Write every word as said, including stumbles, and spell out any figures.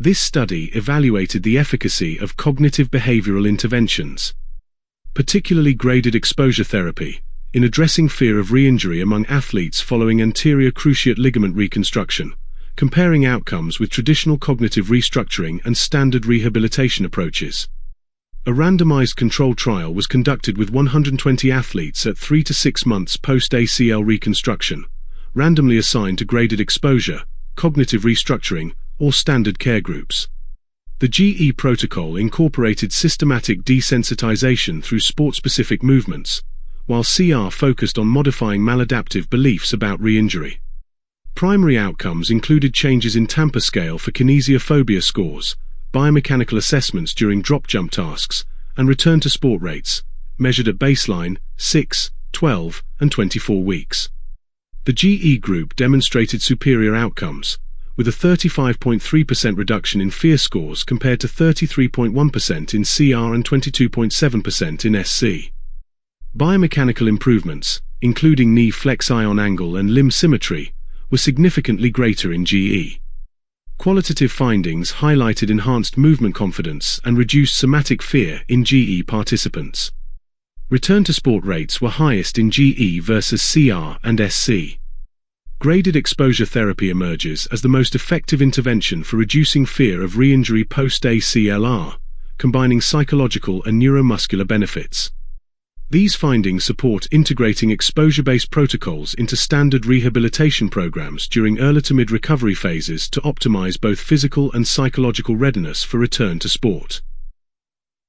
This study evaluated the efficacy of cognitive behavioral interventions, particularly graded exposure therapy, in addressing fear of re-injury among athletes following anterior cruciate ligament reconstruction, comparing outcomes with traditional cognitive restructuring and standard rehabilitation approaches. A randomized controlled trial was conducted with one hundred twenty athletes at three to six months post-A C L reconstruction, randomly assigned to graded exposure, cognitive restructuring, or standard care groups. The G E protocol incorporated systematic desensitization through sport-specific movements, while C R focused on modifying maladaptive beliefs about re-injury. Primary outcomes included changes in Tampa scale for kinesiophobia scores, biomechanical assessments during drop jump tasks, and return to sport rates, measured at baseline, six, twelve, and twenty-four weeks. The G E group demonstrated superior outcomes, with a thirty-five point three percent reduction in fear scores compared to thirty-three point one percent in C R and twenty-two point seven percent in S C. Biomechanical improvements, including knee flex-ion angle and limb symmetry, were significantly greater in G E. Qualitative findings highlighted enhanced movement confidence and reduced somatic fear in G E participants. Return to sport rates were highest in G E versus C R and S C. Graded exposure therapy emerges as the most effective intervention for reducing fear of re-injury post-A C L R, combining psychological and neuromuscular benefits. These findings support integrating exposure-based protocols into standard rehabilitation programs during early to mid-recovery phases to optimize both physical and psychological readiness for return to sport.